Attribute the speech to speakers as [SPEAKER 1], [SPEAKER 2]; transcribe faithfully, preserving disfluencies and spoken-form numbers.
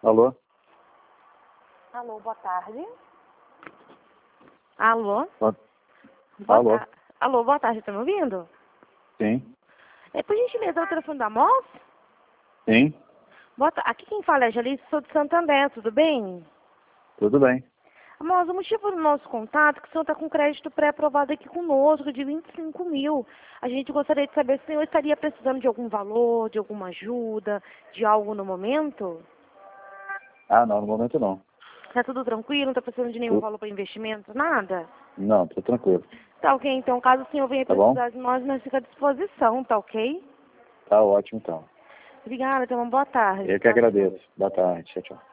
[SPEAKER 1] Alô?
[SPEAKER 2] Alô, boa tarde. Alô?
[SPEAKER 1] Boa...
[SPEAKER 2] Boa
[SPEAKER 1] Alô?
[SPEAKER 2] ta... Alô, boa tarde, tá me ouvindo?
[SPEAKER 1] Sim.
[SPEAKER 2] É, por gentileza, é o telefone da Moss?
[SPEAKER 1] Sim.
[SPEAKER 2] Boa ta... Aqui quem fala é a Jalice, sou de Santander, tudo bem?
[SPEAKER 1] Tudo bem.
[SPEAKER 2] Moss, o motivo do nosso contato é que o senhor está com crédito pré-aprovado aqui conosco, de vinte e cinco mil. A gente gostaria de saber se o senhor estaria precisando de algum valor, de alguma ajuda, de algo no momento?
[SPEAKER 1] Ah, não, no momento não.
[SPEAKER 2] Tá tudo tranquilo? Não tá precisando de nenhum
[SPEAKER 1] Tu...
[SPEAKER 2] valor para investimento? Nada?
[SPEAKER 1] Não, tô tranquilo.
[SPEAKER 2] Tá ok, então caso o senhor venha
[SPEAKER 1] Tá bom?
[SPEAKER 2] precisar de nós, nós ficamos à disposição, tá ok?
[SPEAKER 1] Tá ótimo então.
[SPEAKER 2] Obrigada, tenha uma boa tarde.
[SPEAKER 1] Eu que
[SPEAKER 2] Tchau, tchau.
[SPEAKER 1] agradeço. Boa tarde. Tchau, tchau.